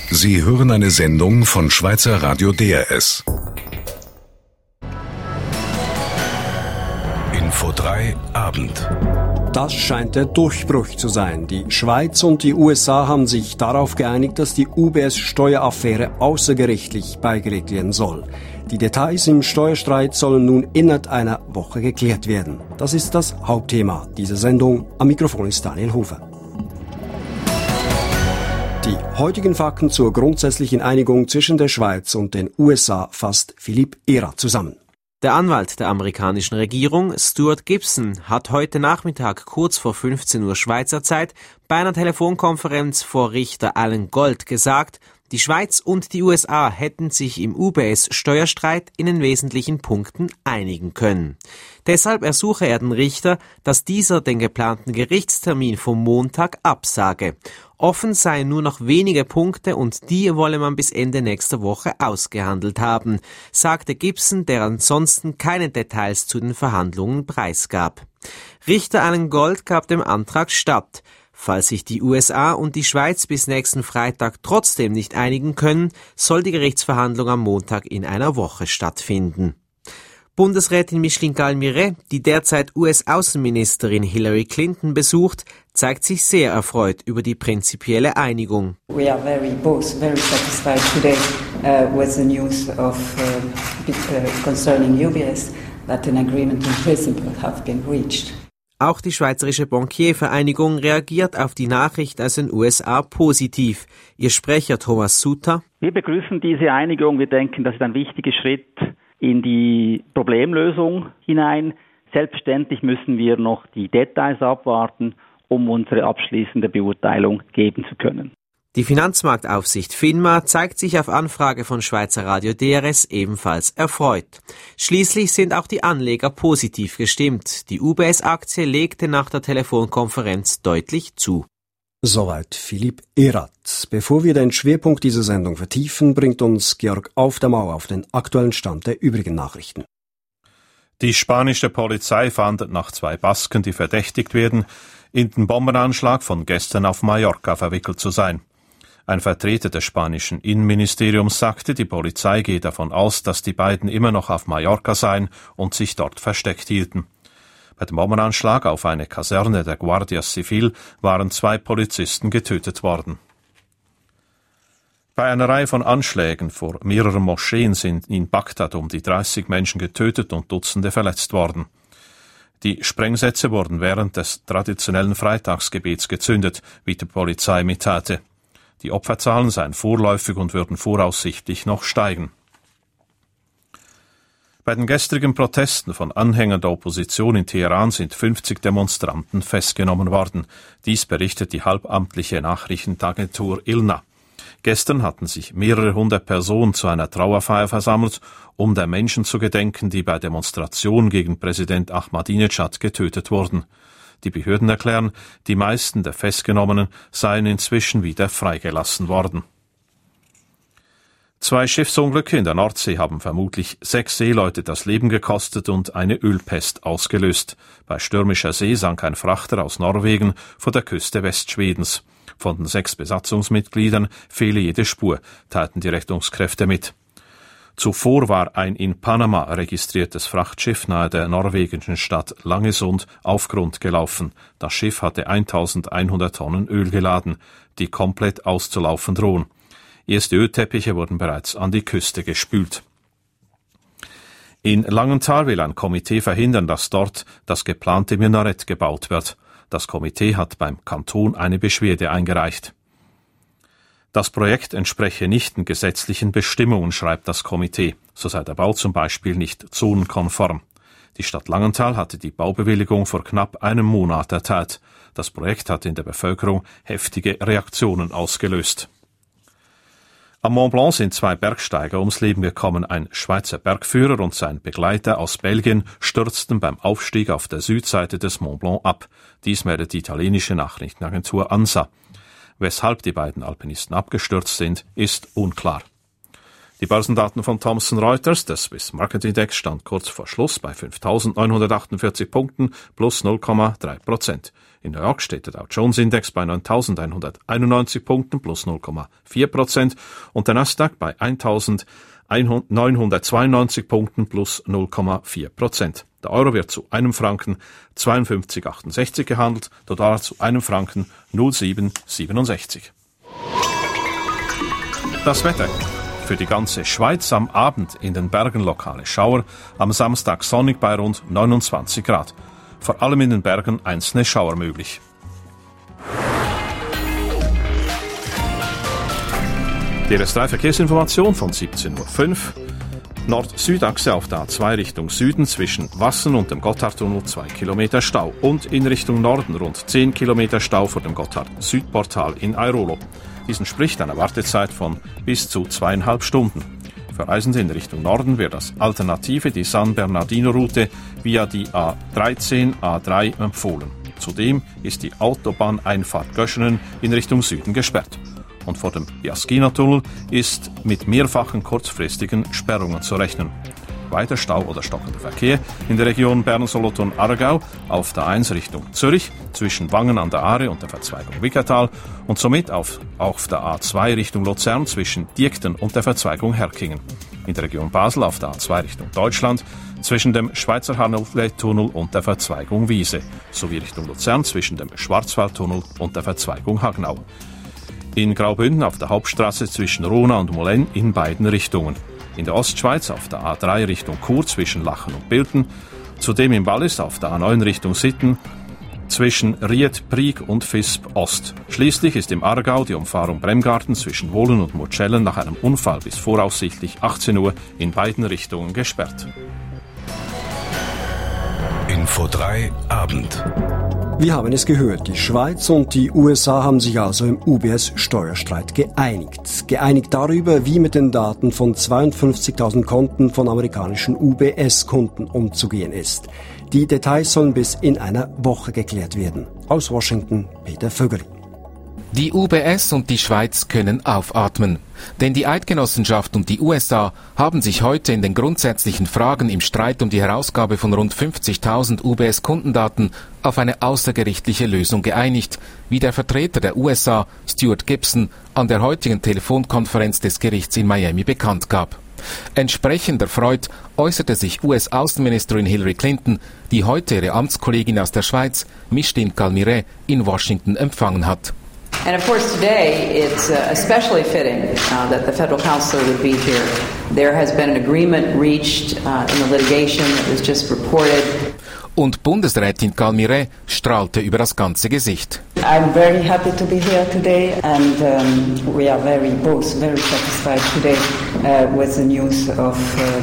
Sie hören eine Sendung von Schweizer Radio DRS. Info 3 Abend. Das scheint der Durchbruch zu sein. Die Schweiz und die USA haben sich darauf geeinigt, dass die UBS-Steueraffäre außergerichtlich beigelegt werden soll. Die Details im Steuerstreit sollen nun innerhalb einer Woche geklärt werden. Das ist das Hauptthema dieser Sendung. Am Mikrofon ist Daniel Hofer. Die heutigen Fakten zur grundsätzlichen Einigung zwischen der Schweiz und den USA fasst Philipp Ehrer zusammen. Der Anwalt der amerikanischen Regierung, Stuart Gibson, hat heute Nachmittag kurz vor 15 Uhr Schweizer Zeit bei einer Telefonkonferenz vor Richter Alan Gold gesagt, die Schweiz und die USA hätten sich im UBS-Steuerstreit in den wesentlichen Punkten einigen können. Deshalb ersuche er den Richter, dass dieser den geplanten Gerichtstermin vom Montag absage. Offen seien nur noch wenige Punkte und die wolle man bis Ende nächster Woche ausgehandelt haben, sagte Gibson, der ansonsten keine Details zu den Verhandlungen preisgab. Richter Alan Gold gab dem Antrag statt. Falls sich die USA und die Schweiz bis nächsten Freitag trotzdem nicht einigen können, soll die Gerichtsverhandlung am Montag in einer Woche stattfinden. Bundesrätin Micheline Galmiret, die derzeit US-Außenministerin Hillary Clinton besucht, zeigt sich sehr erfreut über die prinzipielle Einigung. We are both very satisfied today with the news of concerning UBS that an agreement in principle have been reached. Auch die Schweizerische Bankiervereinigung reagiert auf die Nachricht aus den USA positiv. Ihr Sprecher Thomas Suter: Wir begrüßen diese Einigung. Wir denken, das ist ein wichtiger Schritt in die Problemlösung hinein. Selbstverständlich müssen wir noch die Details abwarten, um unsere abschließende Beurteilung geben zu können. Die Finanzmarktaufsicht FINMA zeigt sich auf Anfrage von Schweizer Radio DRS ebenfalls erfreut. Schließlich sind auch die Anleger positiv gestimmt. Die UBS-Aktie legte nach der Telefonkonferenz deutlich zu. Soweit Philipp Erath. Bevor wir den Schwerpunkt dieser Sendung vertiefen, bringt uns Georg Auf der Mauer auf den aktuellen Stand der übrigen Nachrichten. Die spanische Polizei fahndet nach 2 Basken, die verdächtigt werden, in den Bombenanschlag von gestern auf Mallorca verwickelt zu sein. Ein Vertreter des spanischen Innenministeriums sagte, die Polizei gehe davon aus, dass die beiden immer noch auf Mallorca seien und sich dort versteckt hielten. Bei dem Bombenanschlag auf eine Kaserne der Guardia Civil waren 2 Polizisten getötet worden. Bei einer Reihe von Anschlägen vor mehreren Moscheen sind in Bagdad um die 30 Menschen getötet und Dutzende verletzt worden. Die Sprengsätze wurden während des traditionellen Freitagsgebets gezündet, wie die Polizei mitteilte. Die Opferzahlen seien vorläufig und würden voraussichtlich noch steigen. Bei den gestrigen Protesten von Anhängern der Opposition in Teheran sind 50 Demonstranten festgenommen worden. Dies berichtet die halbamtliche Nachrichtenagentur ILNA. Gestern hatten sich mehrere 100 Personen zu einer Trauerfeier versammelt, um der Menschen zu gedenken, die bei Demonstrationen gegen Präsident Ahmadinejad getötet wurden. Die Behörden erklären, die meisten der Festgenommenen seien inzwischen wieder freigelassen worden. 2 Schiffsunglücke in der Nordsee haben vermutlich 6 Seeleute das Leben gekostet und eine Ölpest ausgelöst. Bei stürmischer See sank ein Frachter aus Norwegen vor der Küste Westschwedens. Von den 6 Besatzungsmitgliedern fehle jede Spur, teilten die Rettungskräfte mit. Zuvor war ein in Panama registriertes Frachtschiff nahe der norwegischen Stadt Langesund auf Grund gelaufen. Das Schiff hatte 1100 Tonnen Öl geladen, die komplett auszulaufen drohen. Erste Ölteppiche wurden bereits an die Küste gespült. In Langenthal will ein Komitee verhindern, dass dort das geplante Minarett gebaut wird. Das Komitee hat beim Kanton eine Beschwerde eingereicht. Das Projekt entspreche nicht den gesetzlichen Bestimmungen, schreibt das Komitee. So sei der Bau zum Beispiel nicht zonenkonform. Die Stadt Langenthal hatte die Baubewilligung vor knapp einem Monat erteilt. Das Projekt hat in der Bevölkerung heftige Reaktionen ausgelöst. Am Mont Blanc sind 2 Bergsteiger ums Leben gekommen. Ein Schweizer Bergführer und sein Begleiter aus Belgien stürzten beim Aufstieg auf der Südseite des Mont Blanc ab. Dies meldet die italienische Nachrichtenagentur ANSA. Weshalb die beiden Alpinisten abgestürzt sind, ist unklar. Die Börsendaten von Thomson Reuters, der Swiss Market Index, stand kurz vor Schluss bei 5.948 Punkten plus 0,3%. In New York steht der Dow Jones Index bei 9.191 Punkten plus 0,4% und der Nasdaq bei 1.992 Punkten plus 0,4%. Der Euro wird zu einem Franken 52,68 gehandelt, der Dollar zu einem Franken 0,767. Das Wetter. Für die ganze Schweiz am Abend in den Bergen lokale Schauer, am Samstag sonnig bei rund 29 Grad. Vor allem in den Bergen einzelne Schauer möglich. Die RS3-Verkehrsinformation von 17.05 Uhr. Nord-Süd-Achse auf der A2 Richtung Süden zwischen Wassen und dem Gotthardtunnel 2 Kilometer Stau und in Richtung Norden rund 10 Kilometer Stau vor dem Gotthard-Südportal in Airolo. Dies entspricht einer Wartezeit von bis zu 2,5 Stunden. Für Reisende in Richtung Norden wird als Alternative die San Bernardino-Route via die A13, A3 empfohlen. Zudem ist die Autobahneinfahrt Göschenen in Richtung Süden gesperrt. Und vor dem Biaskina-Tunnel ist mit mehrfachen kurzfristigen Sperrungen zu rechnen. Weiter Stau oder stockender Verkehr in der Region Bern-Solothurn-Aargau auf der 1 Richtung Zürich zwischen Wangen an der Aare und der Verzweigung Wickertal und somit auf der A2 Richtung Luzern zwischen Diekten und der Verzweigung Herkingen. In der Region Basel auf der A2 Richtung Deutschland zwischen dem Schweizer Hahnel-Tunnel und der Verzweigung Wiese sowie Richtung Luzern zwischen dem Schwarzwaldtunnel und der Verzweigung Hagnau. In Graubünden auf der Hauptstraße zwischen Rona und Molenn in beiden Richtungen. In der Ostschweiz auf der A3 Richtung Chur zwischen Lachen und Bilten, zudem im Wallis auf der A9 Richtung Sitten zwischen Ried, Brieg und Visp Ost. Schließlich ist im Aargau die Umfahrung Bremgarten zwischen Wohlen und Murtschellen nach einem Unfall bis voraussichtlich 18 Uhr in beiden Richtungen gesperrt. Info 3 Abend. Wir haben es gehört, die Schweiz und die USA haben sich also im UBS-Steuerstreit geeinigt. Geeinigt darüber, wie mit den Daten von 52.000 Konten von amerikanischen UBS-Kunden umzugehen ist. Die Details sollen bis in einer Woche geklärt werden. Aus Washington, Peter Vögeli. Die UBS und die Schweiz können aufatmen. Denn die Eidgenossenschaft und die USA haben sich heute in den grundsätzlichen Fragen im Streit um die Herausgabe von rund 50.000 UBS-Kundendaten auf eine außergerichtliche Lösung geeinigt, wie der Vertreter der USA, Stuart Gibson, an der heutigen Telefonkonferenz des Gerichts in Miami bekannt gab. Entsprechend erfreut äußerte sich US-Außenministerin Hillary Clinton, die heute ihre Amtskollegin aus der Schweiz, Micheline Calmire, in Washington empfangen hat. And of course today it's especially fitting that the federal counselor would be here. There has been an agreement reached in the litigation that was just reported. Und Bundesrätin Calmire strahlte über das ganze Gesicht. I'm very happy to be here today and we are both very satisfied today with the news of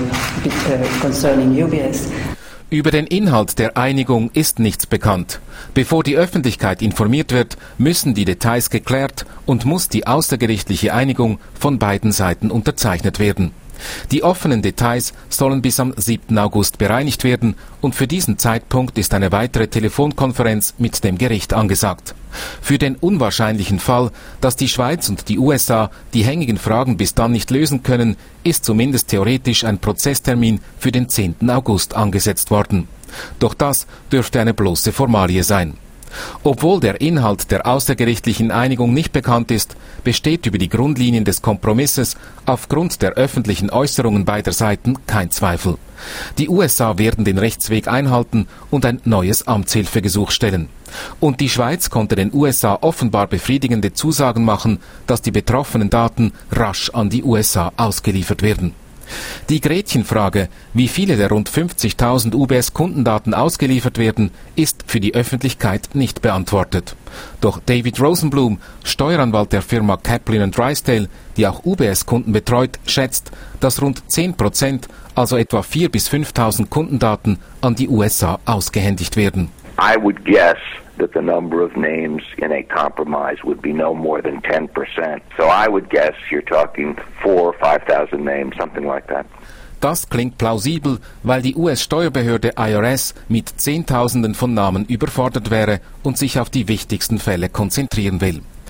concerning UBS. Über den Inhalt der Einigung ist nichts bekannt. Bevor die Öffentlichkeit informiert wird, müssen die Details geklärt und muss die außergerichtliche Einigung von beiden Seiten unterzeichnet werden. Die offenen Details sollen bis am 7. August bereinigt werden und für diesen Zeitpunkt ist eine weitere Telefonkonferenz mit dem Gericht angesagt. Für den unwahrscheinlichen Fall, dass die Schweiz und die USA die hängigen Fragen bis dann nicht lösen können, ist zumindest theoretisch ein Prozesstermin für den 10. August angesetzt worden. Doch das dürfte eine bloße Formalie sein. Obwohl der Inhalt der außergerichtlichen Einigung nicht bekannt ist, besteht über die Grundlinien des Kompromisses aufgrund der öffentlichen Äußerungen beider Seiten kein Zweifel. Die USA werden den Rechtsweg einhalten und ein neues Amtshilfegesuch stellen. Und die Schweiz konnte den USA offenbar befriedigende Zusagen machen, dass die betroffenen Daten rasch an die USA ausgeliefert werden. Die Gretchenfrage, wie viele der rund 50.000 UBS-Kundendaten ausgeliefert werden, ist für die Öffentlichkeit nicht beantwortet. Doch David Rosenblum, Steueranwalt der Firma Kaplan & Drysdale, die auch UBS-Kunden betreut, schätzt, dass rund 10%, also etwa 4.000 bis 5.000 Kundendaten, an die USA ausgehändigt werden. I would guess that the number of names in a compromise would be no more than 10%. So I would guess you're talking 4,000 or 5,000 names, something like that. Das klingt plausibel, weil die US-Steuerbehörde IRS mit Zehntausenden von Namen überfordert wäre und sich auf die wichtigsten Fälle konzentrieren will.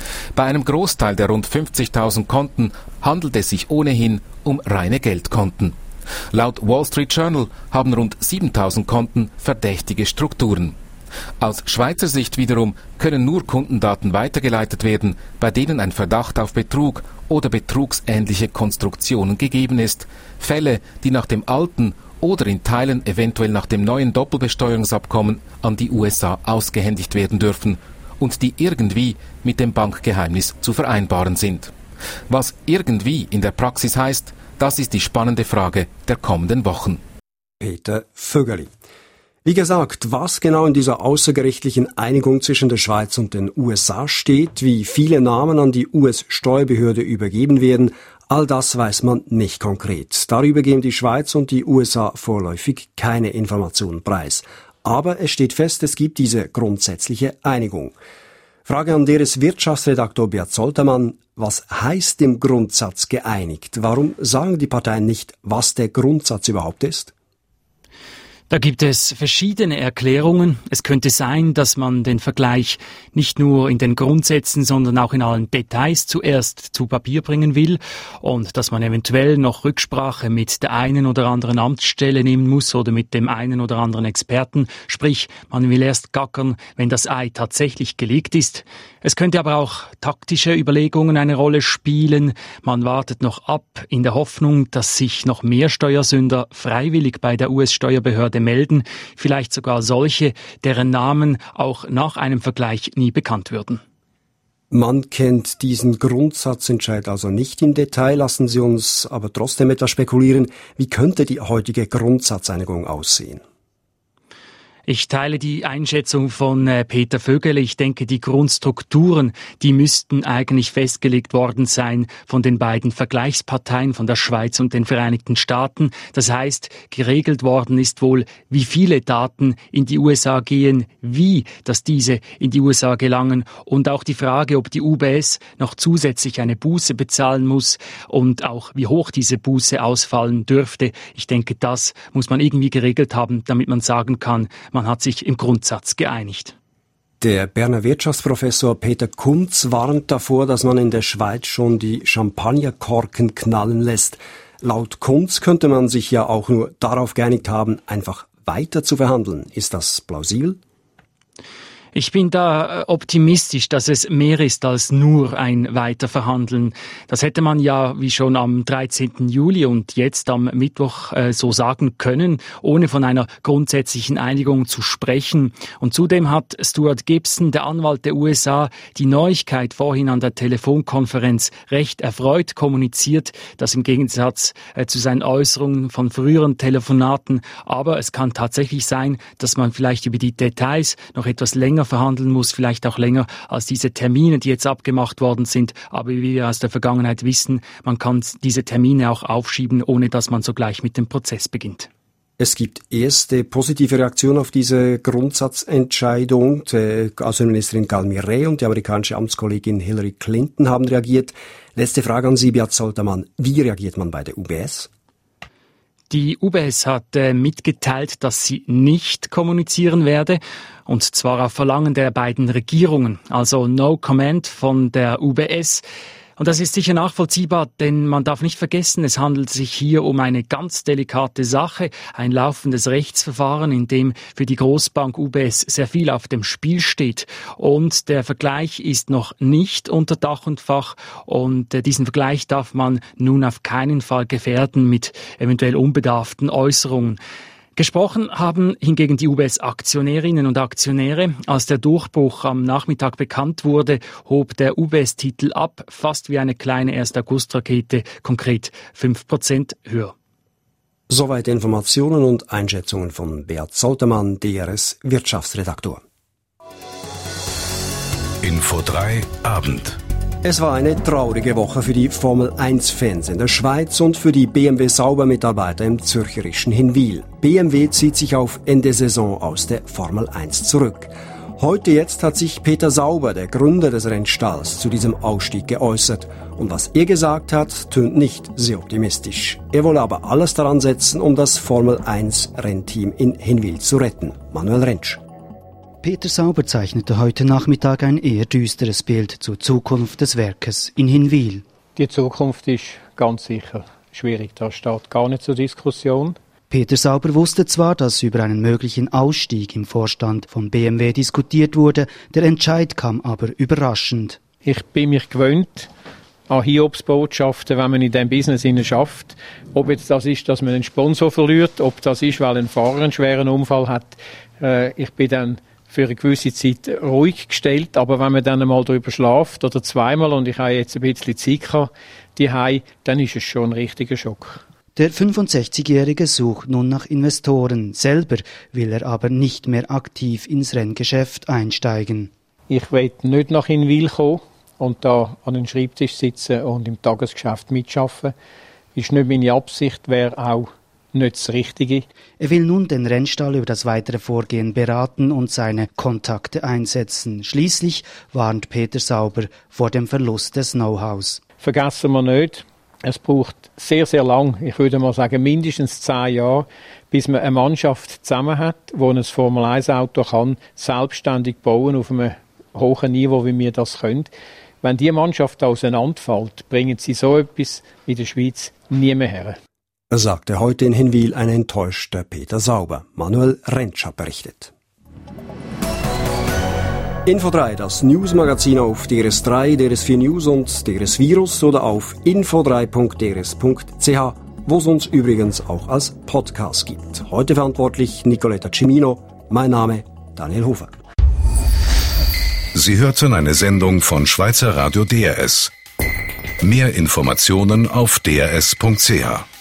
Bei einem Großteil der rund 50.000 Konten handelt es sich ohnehin um reine Geldkonten. Laut Wall Street Journal haben rund 7.000 Konten verdächtige Strukturen. Aus Schweizer Sicht wiederum können nur Kundendaten weitergeleitet werden, bei denen ein Verdacht auf Betrug oder betrugsähnliche Konstruktionen gegeben ist. Fälle, die nach dem alten oder in Teilen eventuell nach dem neuen Doppelbesteuerungsabkommen an die USA ausgehändigt werden dürfen und die irgendwie mit dem Bankgeheimnis zu vereinbaren sind. Was irgendwie in der Praxis heißt, das ist die spannende Frage der kommenden Wochen. Peter Vögeli. Wie gesagt, was genau in dieser außergerichtlichen Einigung zwischen der Schweiz und den USA steht, wie viele Namen an die US-Steuerbehörde übergeben werden, all das weiß man nicht konkret. Darüber geben die Schweiz und die USA vorläufig keine Informationen preis. Aber es steht fest, es gibt diese grundsätzliche Einigung. Frage an DRS Wirtschaftsredaktor Beat Zoltermann: Was heißt im Grundsatz geeinigt? Warum sagen die Parteien nicht, was der Grundsatz überhaupt ist? Da gibt es verschiedene Erklärungen. Es könnte sein, dass man den Vergleich nicht nur in den Grundsätzen, sondern auch in allen Details zuerst zu Papier bringen will und dass man eventuell noch Rücksprache mit der einen oder anderen Amtsstelle nehmen muss oder mit dem einen oder anderen Experten. Sprich, man will erst gackern, wenn das Ei tatsächlich gelegt ist. Es könnte aber auch taktische Überlegungen eine Rolle spielen. Man wartet noch ab in der Hoffnung, dass sich noch mehr Steuersünder freiwillig bei der US-Steuerbehörde melden, vielleicht sogar solche, deren Namen auch nach einem Vergleich nie bekannt würden. Man kennt diesen Grundsatzentscheid also nicht im Detail, lassen Sie uns aber trotzdem etwas spekulieren. Wie könnte die heutige Grundsatzeinigung aussehen? Ich teile die Einschätzung von Peter Vögeli. Ich denke, die Grundstrukturen, die müssten eigentlich festgelegt worden sein von den beiden Vergleichsparteien, von der Schweiz und den Vereinigten Staaten. Das heißt, geregelt worden ist wohl, wie viele Daten in die USA gehen, wie, dass diese in die USA gelangen und auch die Frage, ob die UBS noch zusätzlich eine Buße bezahlen muss und auch wie hoch diese Buße ausfallen dürfte. Ich denke, das muss man irgendwie geregelt haben, damit man sagen kann, man hat sich im Grundsatz geeinigt. Der Berner Wirtschaftsprofessor Peter Kunz warnt davor, dass man in der Schweiz schon die Champagnerkorken knallen lässt. Laut Kunz könnte man sich ja auch nur darauf geeinigt haben, einfach weiter zu verhandeln. Ist das plausibel? Ich bin da optimistisch, dass es mehr ist als nur ein Weiterverhandeln. Das hätte man ja wie schon am 13. Juli und jetzt am Mittwoch so sagen können, ohne von einer grundsätzlichen Einigung zu sprechen. Und zudem hat Stuart Gibson, der Anwalt der USA, die Neuigkeit vorhin an der Telefonkonferenz recht erfreut kommuniziert, das im Gegensatz zu seinen Äußerungen von früheren Telefonaten. Aber es kann tatsächlich sein, dass man vielleicht über die Details noch etwas länger verhandeln muss, vielleicht auch länger als diese Termine, die jetzt abgemacht worden sind. Aber wie wir aus der Vergangenheit wissen, man kann diese Termine auch aufschieben, ohne dass man sogleich mit dem Prozess beginnt. Es gibt erste positive Reaktionen auf diese Grundsatzentscheidung. Die Außenministerin Karl Mirret und die amerikanische Amtskollegin Hillary Clinton haben reagiert. Letzte Frage an Sie, Beat Zoltermann. Wie reagiert man bei der UBS? Die UBS hat mitgeteilt, dass sie nicht kommunizieren werde, und zwar auf Verlangen der beiden Regierungen, also no comment von der UBS. Und das ist sicher nachvollziehbar, denn man darf nicht vergessen, es handelt sich hier um eine ganz delikate Sache, ein laufendes Rechtsverfahren, in dem für die Großbank UBS sehr viel auf dem Spiel steht. Und der Vergleich ist noch nicht unter Dach und Fach und diesen Vergleich darf man nun auf keinen Fall gefährden mit eventuell unbedarften Äußerungen. Gesprochen haben hingegen die UBS-Aktionärinnen und Aktionäre. Als der Durchbruch am Nachmittag bekannt wurde, hob der UBS-Titel ab, fast wie eine kleine 1. August-Rakete, konkret 5% höher. Soweit Informationen und Einschätzungen von Beat Zoltermann, DRS Wirtschaftsredaktor. Info 3 Abend. Es war eine traurige Woche für die Formel-1-Fans in der Schweiz und für die BMW-Sauber-Mitarbeiter im zürcherischen Hinwil. BMW zieht sich auf Ende Saison aus der Formel 1 zurück. Heute jetzt hat sich Peter Sauber, der Gründer des Rennstalls, zu diesem Ausstieg geäußert. Und was er gesagt hat, tönt nicht sehr optimistisch. Er wolle aber alles daran setzen, um das Formel 1-Rennteam in Hinwil zu retten. Manuel Rentsch. Peter Sauber zeichnete heute Nachmittag ein eher düsteres Bild zur Zukunft des Werkes in Hinwil. Die Zukunft ist ganz sicher schwierig, das steht gar nicht zur Diskussion. Peter Sauber wusste zwar, dass über einen möglichen Ausstieg im Vorstand von BMW diskutiert wurde, der Entscheid kam aber überraschend. Ich bin mich gewöhnt an Hiobsbotschaften, wenn man in diesem Business schafft. Ob jetzt das ist, dass man einen Sponsor verliert, ob das ist, weil ein Fahrer einen schweren Unfall hat. Ich bin dann für eine gewisse Zeit ruhig gestellt, aber wenn man dann einmal darüber schlaft oder zweimal und ich habe jetzt ein bisschen Zeit gehabt, dann ist es schon ein richtiger Schock. Der 65-Jährige sucht nun nach Investoren. Selber will er aber nicht mehr aktiv ins Renngeschäft einsteigen. Ich will nicht nach Hinwil kommen und da an den Schreibtisch sitzen und im Tagesgeschäft mitschaffen. Ist nicht meine Absicht, wäre auch nicht das Richtige. Er will nun den Rennstall über das weitere Vorgehen beraten und seine Kontakte einsetzen. Schließlich warnt Peter Sauber vor dem Verlust des Know-hows. Vergessen wir nicht, es braucht sehr, sehr lang, ich würde mal sagen mindestens 10 Jahre, bis man eine Mannschaft zusammen hat, die ein Formel-1-Auto kann selbstständig bauen auf einem hohen Niveau, wie wir das können. Wenn die Mannschaft auseinanderfällt, bringen sie so etwas in der Schweiz nie mehr her. Sagte heute in Hinwil ein enttäuschter Peter Sauber. Manuel Rentschler berichtet. Info 3, das Newsmagazin auf DRS3, DRS4 News und DRS Virus oder auf info3.drs.ch, wo es uns übrigens auch als Podcast gibt. Heute verantwortlich Nicoletta Cimino, mein Name Daniel Hofer. Sie hörten eine Sendung von Schweizer Radio DRS. Mehr Informationen auf drs.ch.